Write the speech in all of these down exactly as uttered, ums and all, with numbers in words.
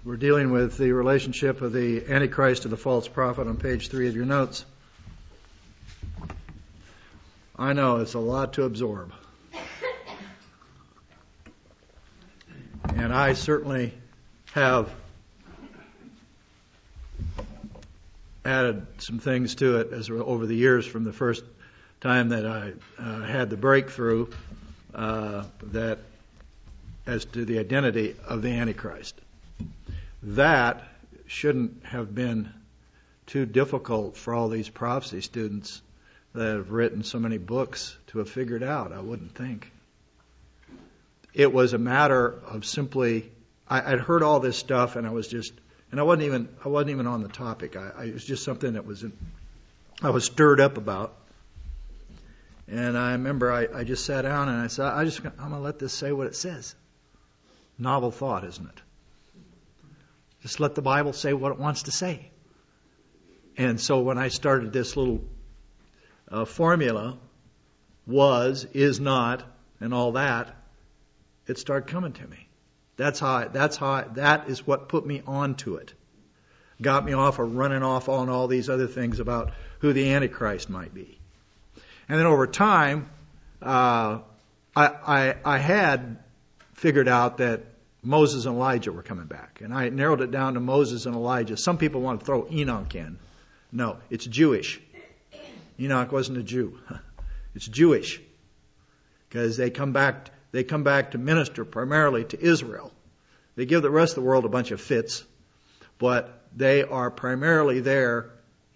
We're dealing with the relationship of the Antichrist to the false prophet on page three of your notes. I know it's a lot to absorb. And I certainly have added some things to it as over the years from the first time that I uh, had the breakthrough uh, that as to the identity of the Antichrist. That shouldn't have been too difficult for all these prophecy students that have written so many books to have figured out, I wouldn't think. It was a matter of simply, I, I'd heard all this stuff and I was just, and I wasn't even, I wasn't even on the topic. I, I, it was just something that was, in, I was stirred up about. And I remember I, I just sat down and I said, I just, I'm going to let this say what it says. Novel thought, isn't it? Just let the Bible say what it wants to say. And so when I started this little uh, formula, was, is not, and all that, it started coming to me. That's how. I, that's how. I, that is what put me onto it. Got me off of running off on all these other things about who the Antichrist might be. And then over time, uh, I, I, I had figured out that Moses and Elijah were coming back. And I narrowed it down to Moses and Elijah. Some people want to throw Enoch in. No, it's Jewish. Enoch wasn't a Jew. It's Jewish. Because they come back, they come back to minister primarily to Israel. They give the rest of the world a bunch of fits, but they are primarily there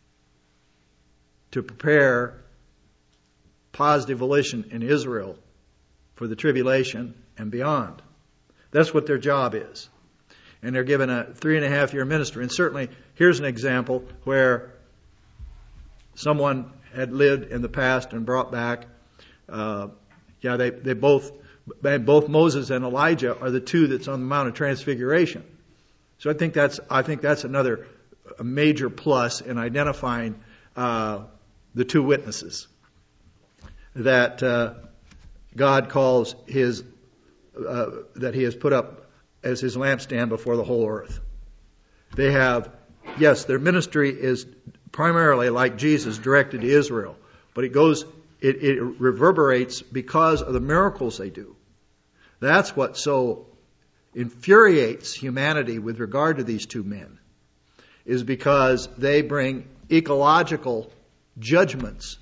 to prepare positive volition in Israel for the tribulation and beyond. That's what their job is. And they're given a three and a half year ministry. And certainly, here's an example where someone had lived in the past and brought back. Uh, yeah, they, they both, both Moses and Elijah are the two that's on the Mount of Transfiguration. So I think that's, I think that's another a major plus in identifying uh, the two witnesses that uh, God calls his. Uh, that he has put up as his lampstand before the whole earth. They have, yes, their ministry is primarily like Jesus directed to Israel, but it goes, it, it reverberates because of the miracles they do. That's what so infuriates humanity with regard to these two men, is because they bring ecological judgments,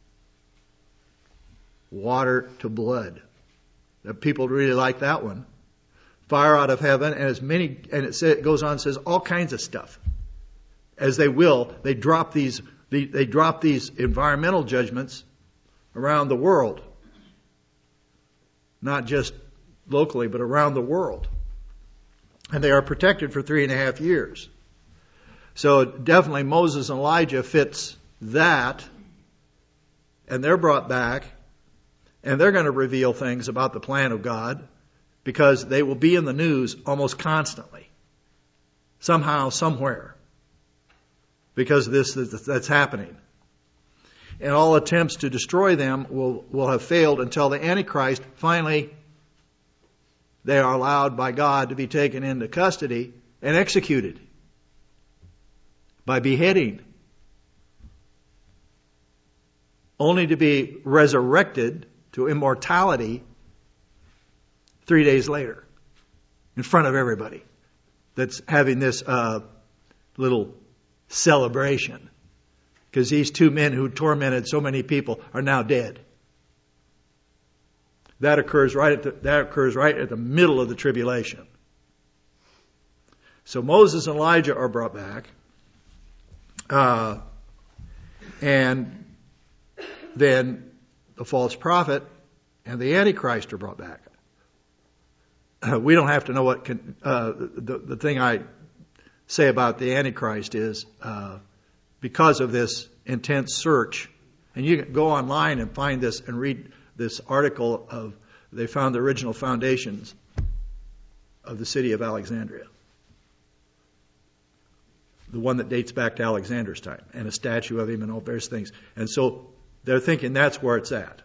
water to blood. People really like that one. Fire out of heaven, and as many, and it, say, it goes on and says all kinds of stuff. As they will, they drop these, they, they drop these environmental judgments around the world, not just locally, but around the world, and they are protected for three and a half years. So definitely Moses and Elijah fits that, and they're brought back. And they're going to reveal things about the plan of God because they will be in the news almost constantly. Somehow, somewhere. Because this that's happening. And all attempts to destroy them will, will have failed until the Antichrist, finally, they are allowed by God to be taken into custody and executed by beheading. Only to be resurrected to immortality three days later in front of everybody that's having this uh, little celebration because these two men who tormented so many people are now dead. That occurs right at the, that occurs right at the middle of the tribulation. So Moses and Elijah are brought back, uh, and then the false prophet and the Antichrist are brought back. Uh, we don't have to know what can, uh, the, the thing I say about the Antichrist is uh, because of this intense search, and you can go online and find this and read this article of, they found the original foundations of the city of Alexandria. The one that dates back to Alexander's time, and a statue of him and all various things. And so they're thinking that's where it's at.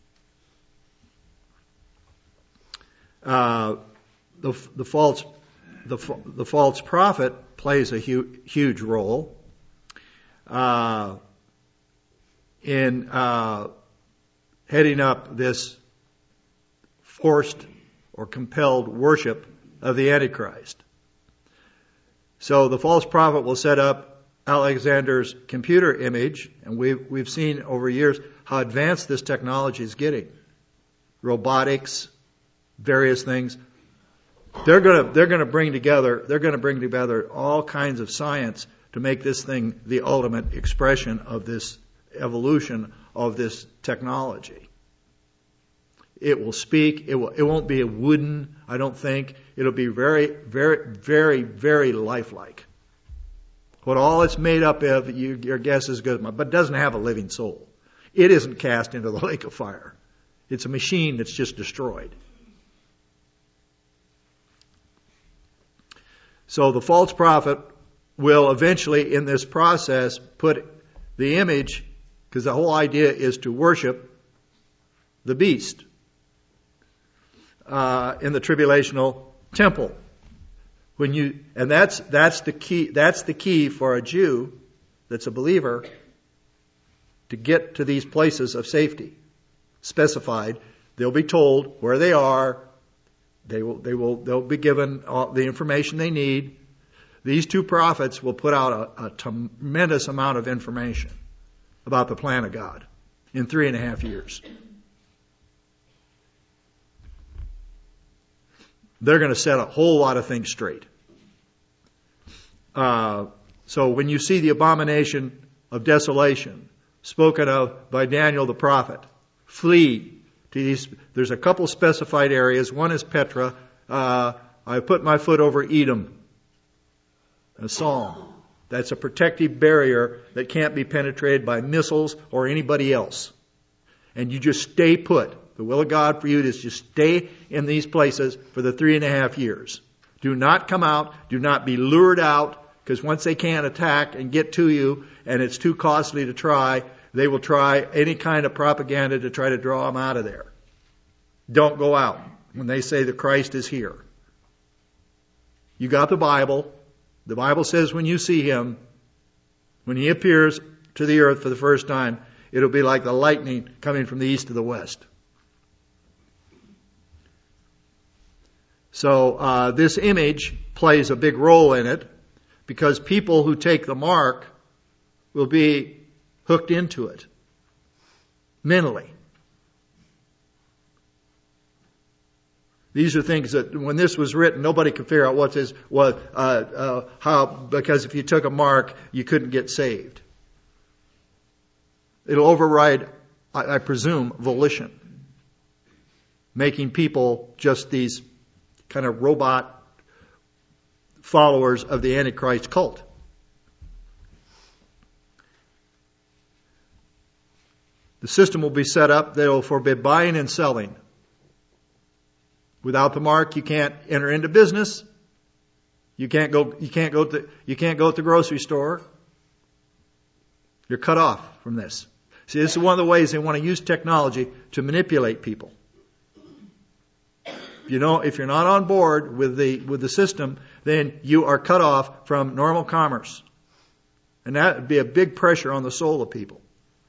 Uh, the, the false the the false prophet plays a hu- huge role uh, in uh, heading up this forced or compelled worship of the Antichrist. So the false prophet will set up Alexander's computer image, and we've, we've seen over years how advanced this technology is getting. Robotics, various things. They're gonna, they're gonna bring together, they're gonna bring together all kinds of science to make this thing the ultimate expression of this evolution of this technology. It will speak. It will. It won't be a wooden, I don't think. It'll be very, very, very, very lifelike. What all it's made up of, you, your guess is good, but it doesn't have a living soul. It isn't cast into the lake of fire. It's a machine that's just destroyed. So the false prophet will eventually, in this process, put the image, because the whole idea is to worship the beast. Uh, in the tribulational temple, when you and that's that's the key that's the key for a Jew that's a believer to get to these places of safety specified. They'll be told where they are. They will they will they'll be given all the information they need. These two prophets will put out a, a tremendous amount of information about the plan of God in three and a half years. They're going to set a whole lot of things straight. Uh, so when you see the abomination of desolation spoken of by Daniel the prophet, flee to these. There's a couple specified areas. One is Petra. Uh, I put my foot over Edom. A psalm. That's a protective barrier that can't be penetrated by missiles or anybody else. And you just stay put. The will of God for you is just stay in these places for the three and a half years. Do not come out. Do not be lured out, because once they can't attack and get to you, and it's too costly to try, they will try any kind of propaganda to try to draw them out of there. Don't go out when they say that Christ is here. You got the Bible. The Bible says when you see Him, when He appears to the earth for the first time, it'll be like the lightning coming from the east to the west. So uh, this image plays a big role in it, because people who take the mark will be hooked into it mentally. These are things that when this was written, nobody could figure out what this was, uh, uh, how, because if you took a mark, you couldn't get saved. It'll override, I, I presume, volition, making people just these kind of robot followers of the Antichrist cult. The system will be set up that will forbid buying and selling. Without the mark, you can't enter into business. You can't go. You can't go to. You can't go to the grocery store. You're cut off from this. See, this is one of the ways they want to use technology to manipulate people. You know, if you're not on board with the with the system, then you are cut off from normal commerce. And that would be a big pressure on the soul of people.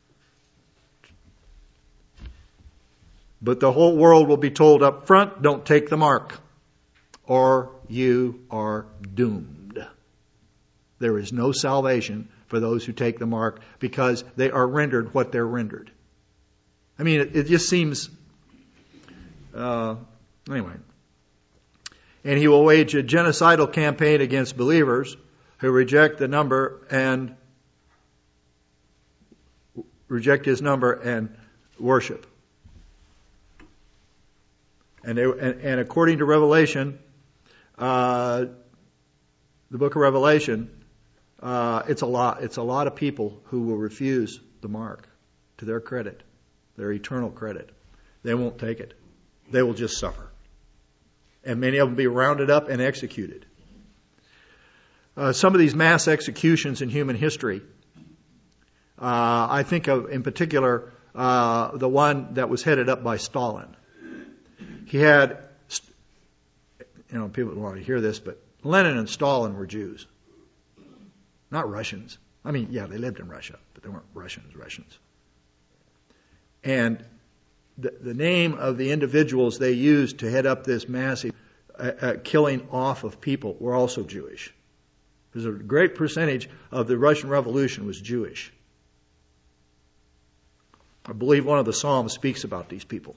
But the whole world will be told up front, don't take the mark, or you are doomed. There is no salvation for those who take the mark, because they are rendered what they're rendered. I mean, it, it just seems... Uh, Anyway, and he will wage a genocidal campaign against believers who reject the number and reject his number and worship. And, they, and, and according to Revelation, uh, the book of Revelation, uh, it's a lot. It's a lot of people who will refuse the mark to their credit, their eternal credit. They won't take it. They will just suffer. And many of them will be rounded up and executed. Uh, some of these mass executions in human history, uh, I think of in particular uh, the one that was headed up by Stalin. He had, you know, people don't want to hear this, but Lenin and Stalin were Jews, not Russians. I mean, yeah, they lived in Russia, but they weren't Russians, Russians. And the, the name of the individuals they used to head up this massive uh, uh, killing off of people were also Jewish. Because a great percentage of the Russian Revolution was Jewish. I believe one of the Psalms speaks about these people.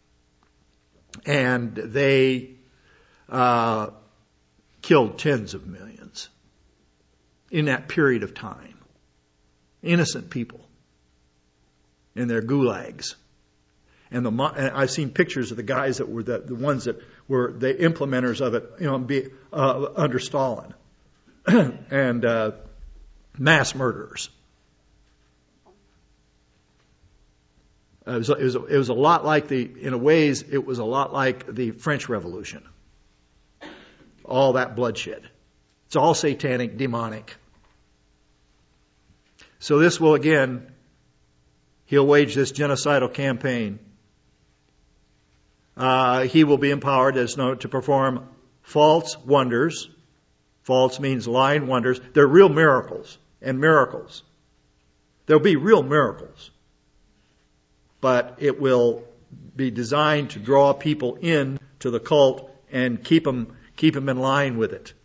And they uh, killed tens of millions in that period of time. Innocent people in their gulags. And the and I've seen pictures of the guys that were the, the ones that were the implementers of it, you know, be, uh, under Stalin. and uh, mass murderers. It was, it, was, it was a lot like the, in a ways, it was a lot like the French Revolution. All that bloodshed. It's all satanic, demonic. So this will again, he'll wage this genocidal campaign. Uh, he will be empowered as known to perform false wonders. False means lying wonders. They're real miracles and miracles. There'll be real miracles. But it will be designed to draw people in to the cult and keep them, keep them in line with it.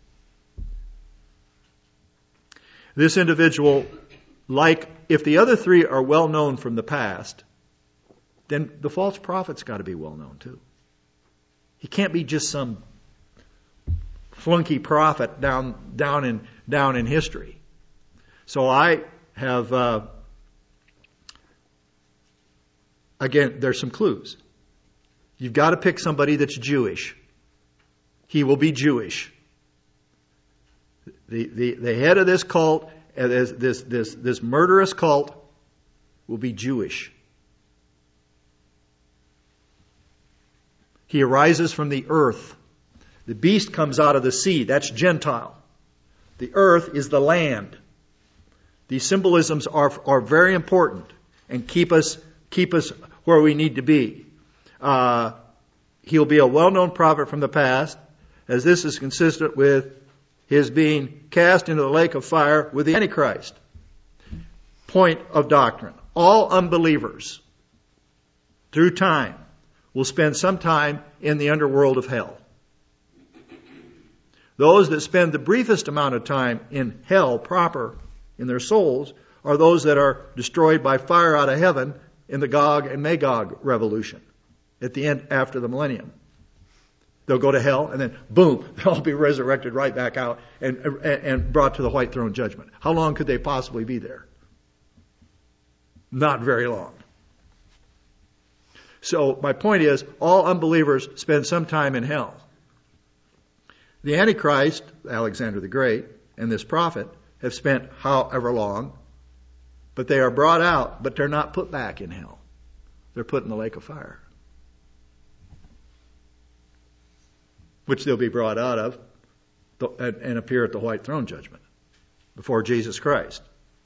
This individual, like, if the other three are well known from the past, then the false prophet's got to be well known too. He can't be just some flunky prophet down down in down in history. So I have uh, again. There's some clues. You've got to pick somebody that's Jewish. He will be Jewish. The the, the head of this cult, uh, this this this this murderous cult, will be Jewish. He arises from the earth. The beast comes out of the sea. That's Gentile. The earth is the land. These symbolisms are, are very important and keep us, keep us where we need to be. Uh, he'll be a well-known prophet from the past, as this is consistent with his being cast into the lake of fire with the Antichrist. Point of doctrine. All unbelievers, through time, will spend some time in the underworld of hell. Those that spend the briefest amount of time in hell proper in their souls are those that are destroyed by fire out of heaven in the Gog and Magog revolution at the end after the millennium. They'll go to hell and then boom, they'll all be resurrected right back out and, and, and brought to the white throne judgment. How long could they possibly be there? Not very long. So my point is, all unbelievers spend some time in hell. The Antichrist, Alexander the Great, and this prophet have spent however long, but they are brought out, but they're not put back in hell. They're put in the lake of fire, which they'll be brought out of and appear at the white throne judgment before Jesus Christ.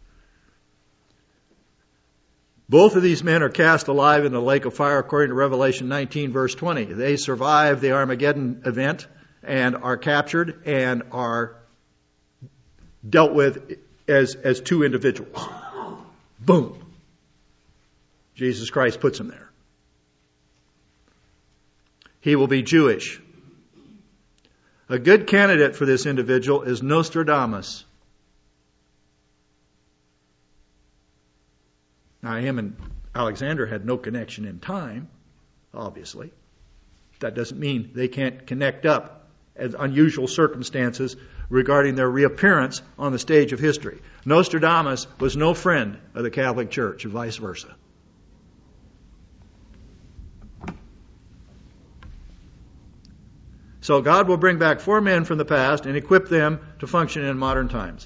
Both of these men are cast alive in the lake of fire according to Revelation nineteen verse twenty. They survive the Armageddon event and are captured and are dealt with as, as two individuals. Boom. Jesus Christ puts them there. He will be Jewish. A good candidate for this individual is Nostradamus. Now, him and Alexander had no connection in time, obviously. That doesn't mean they can't connect up as unusual circumstances regarding their reappearance on the stage of history. Nostradamus was no friend of the Catholic Church, and vice versa. So God will bring back four men from the past and equip them to function in modern times.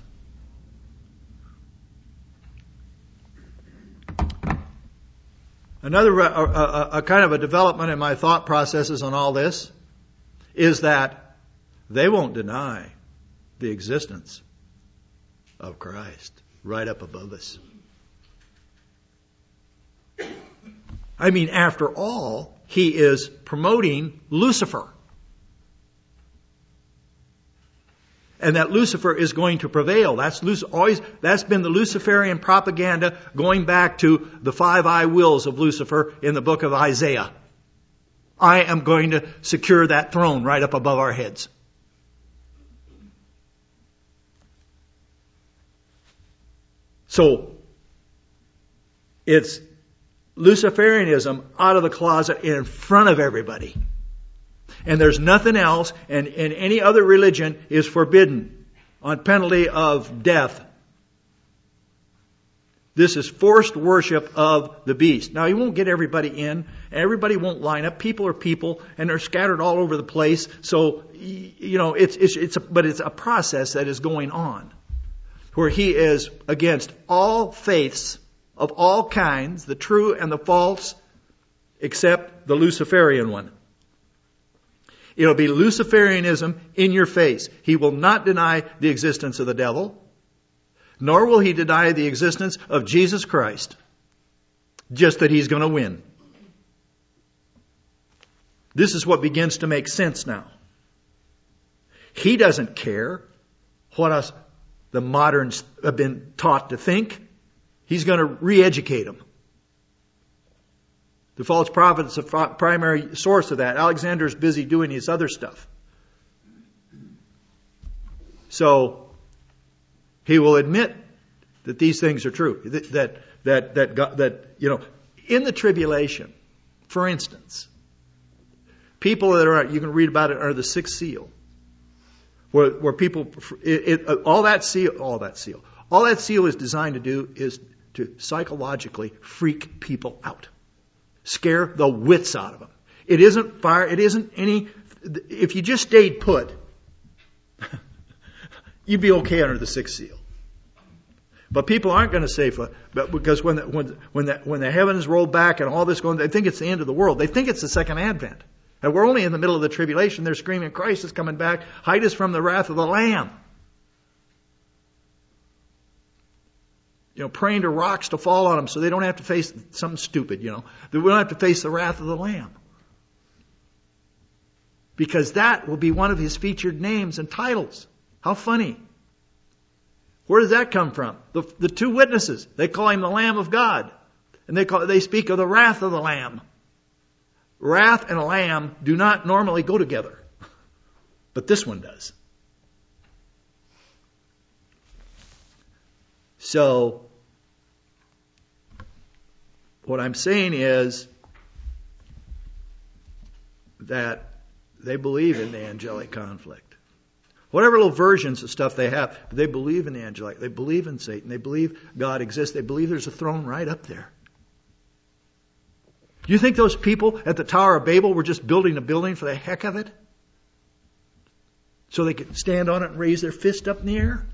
Another a, a, a kind of a development in my thought processes on all this is that they won't deny the existence of Christ right up above us. I mean, after all, he is promoting Lucifer. and that Lucifer is going to prevail. That's always that's been the Luciferian propaganda going back to the five I wills of Lucifer in the book of Isaiah. I am going to secure that throne right up above our heads. So it's Luciferianism out of the closet in front of everybody. And there's nothing else, and, and any other religion is forbidden on penalty of death. This is forced worship of the beast. Now, you won't get everybody in, and everybody won't line up. People are people, and they're scattered all over the place. So, you know, it's, it's, it's a, but it's a process that is going on, where he is against all faiths of all kinds, the true and the false, except the Luciferian one. It'll be Luciferianism in your face. He will not deny the existence of the devil, nor will he deny the existence of Jesus Christ, just that he's going to win. This is what begins to make sense now. He doesn't care what us, the moderns, have been taught to think. He's going to re-educate them. The false prophet is a primary source of that. Alexander's busy doing his other stuff. So he will admit that these things are true. That that that that, God, that you know, in the tribulation, for instance, people that are you can read about it are the sixth seal, where where people it, it, all that seal all that seal all that seal is designed to do is to psychologically freak people out. Scare the wits out of them. It isn't fire. It isn't any. If you just stayed put, you'd be okay under the sixth seal. But people aren't going to say, but because when the, when when the, when the heavens roll back and all this going, they think it's the end of the world. They think it's the second advent, and we're only in the middle of the tribulation. They're screaming, "Christ is coming back! Hide us from the wrath of the Lamb." You know, praying to rocks to fall on them so they don't have to face something stupid, you know. They don't have to face the wrath of the Lamb. Because that will be one of his featured names and titles. How funny. Where does that come from? The, the two witnesses, they call him the Lamb of God. And they call, they speak of the wrath of the Lamb. Wrath and a lamb do not normally go together. But this one does. So, what I'm saying is that they believe in the angelic conflict. Whatever little versions of stuff they have, they believe in the angelic. They believe in Satan. They believe God exists. They believe there's a throne right up there. Do you think those people at the Tower of Babel were just building a building for the heck of it? So they could stand on it and raise their fist up in the air?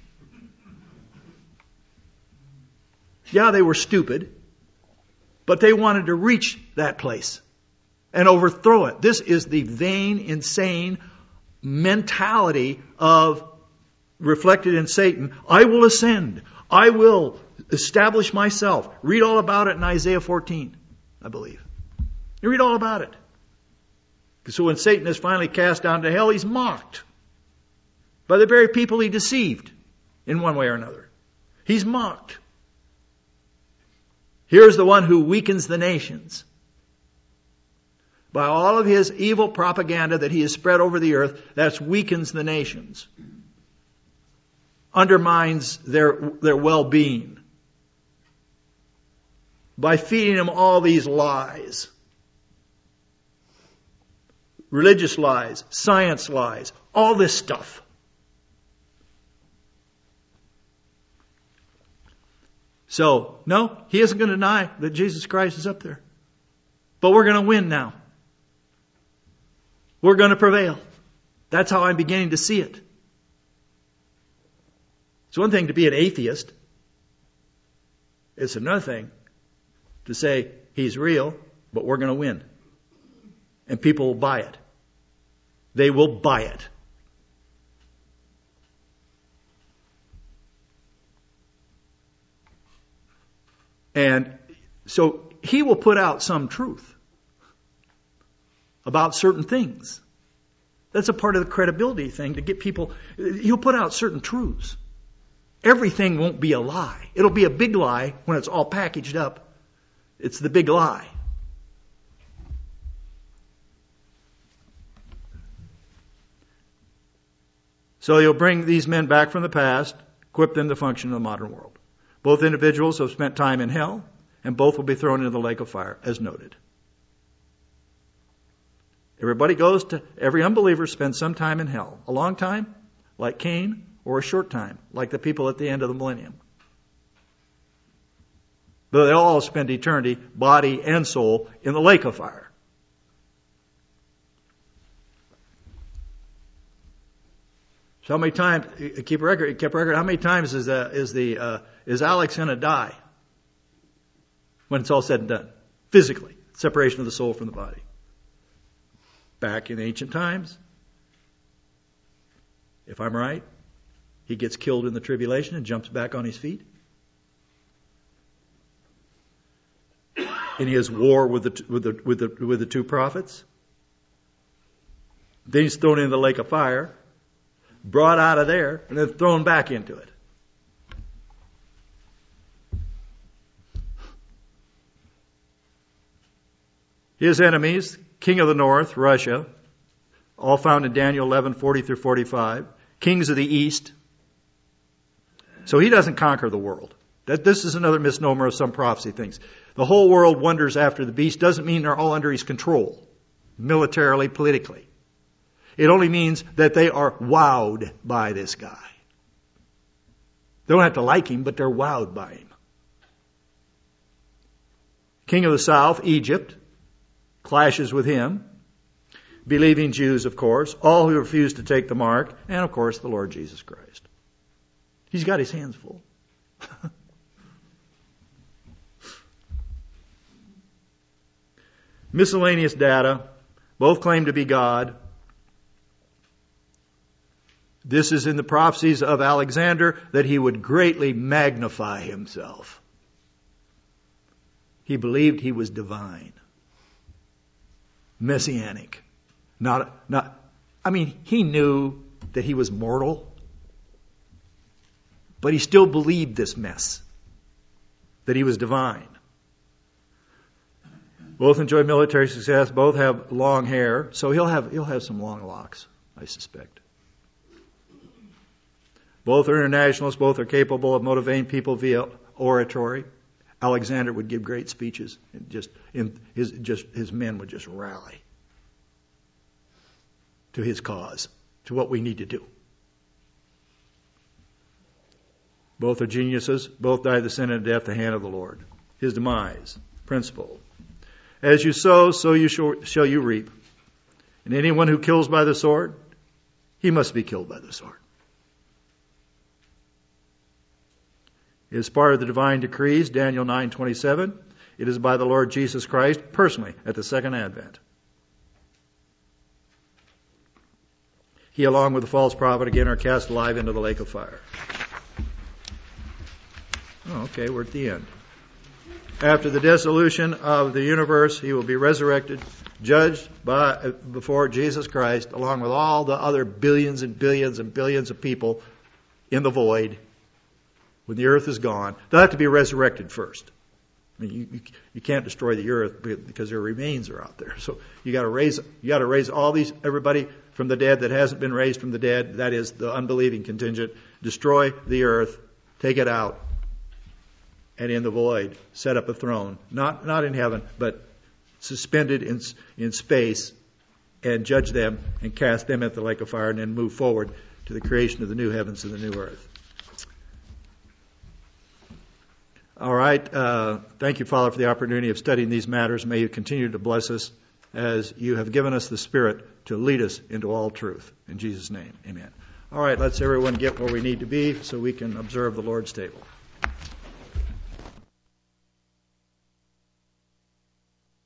Yeah, they were stupid, but they wanted to reach that place and overthrow it. This is the vain, insane mentality of reflected in Satan. I will ascend. I will establish myself. Read all about it in Isaiah fourteen, I believe. You read all about it. So when Satan is finally cast down to hell, he's mocked by the very people he deceived in one way or another. He's mocked. Here's the one who weakens the nations. By all of his evil propaganda that he has spread over the earth, that weakens the nations. Undermines their, their well-being. By feeding them all these lies. Religious lies, science lies, all this stuff. So, no, he isn't going to deny that Jesus Christ is up there. But we're going to win now. We're going to prevail. That's how I'm beginning to see it. It's one thing to be an atheist. It's another thing to say he's real, but we're going to win. And people will buy it. They will buy it. And so he will put out some truth about certain things. That's a part of the credibility thing to get people. You'll put out certain truths. Everything won't be a lie. It'll be a big lie when it's all packaged up. It's the big lie. So you'll bring these men back from the past, equip them to function in the modern world. Both individuals have spent time in hell, and both will be thrown into the lake of fire, as noted. Everybody goes to, every unbeliever spends some time in hell. A long time, like Cain, or a short time, like the people at the end of the millennium. But they'll all spend eternity, body and soul, in the lake of fire. So how many times, keep a record, keep a record, how many times is, uh, is, the, uh, is Alex going to die when it's all said and done? Physically, separation of the soul from the body. Back in ancient times, if I'm right, he gets killed in the tribulation and jumps back on his feet. In his war with the, with the, with the, with the two prophets. Then he's thrown into the lake of fire, brought out of there, and then thrown back into it. His enemies, king of the north, Russia, all found in Daniel eleven, forty through forty-five. Kings of the east. So he doesn't conquer the world. That, this is another misnomer of some prophecy things. The whole world wanders after the beast doesn't mean they're all under his control, militarily, politically. It only means that they are wowed by this guy. They don't have to like him, but they're wowed by him. King of the south, Egypt, clashes with him. Believing Jews, of course, all who refuse to take the mark, and of course the Lord Jesus Christ. He's got his hands full. Miscellaneous data. Both claim to be God. This is in the prophecies of Alexander that he would greatly magnify himself. He believed he was divine. Messianic. Not, not, I mean, he knew that he was mortal, but he still believed this mess, that he was divine. Both enjoy military success. Both have long hair, so he'll have he'll have some long locks, I suspect. Both are internationalists. Both are capable of motivating people via oratory. Alexander would give great speeches, and just in his just his men would just rally to his cause, to what we need to do. Both are geniuses. Both died the sin and death, the hand of the Lord. His demise, principle. As you sow, so you shall, shall you reap. And anyone who kills by the sword, he must be killed by the sword. It is part of the divine decrees, Daniel nine twenty-seven. It is by the Lord Jesus Christ personally at the second advent. He, along with the false prophet, again are cast alive into the lake of fire. Oh, okay, we're at the end. After the dissolution of the universe, he will be resurrected, judged by before Jesus Christ, along with all the other billions and billions and billions of people in the void. When the earth is gone, they'll have to be resurrected first. I mean, you, you, you can't destroy the earth because their remains are out there. So you got to raise, you got to raise all these everybody from the dead that hasn't been raised from the dead. That is the unbelieving contingent. Destroy the earth, take it out, and in the void set up a throne, not not in heaven, but suspended in in space, and judge them and cast them at the lake of fire, and then move forward to the creation of the new heavens and the new earth. All right. Uh, thank you, Father, for the opportunity of studying these matters. May you continue to bless us as you have given us the Spirit to lead us into all truth. In Jesus' name, amen. All right, let's everyone get where we need to be so we can observe the Lord's table.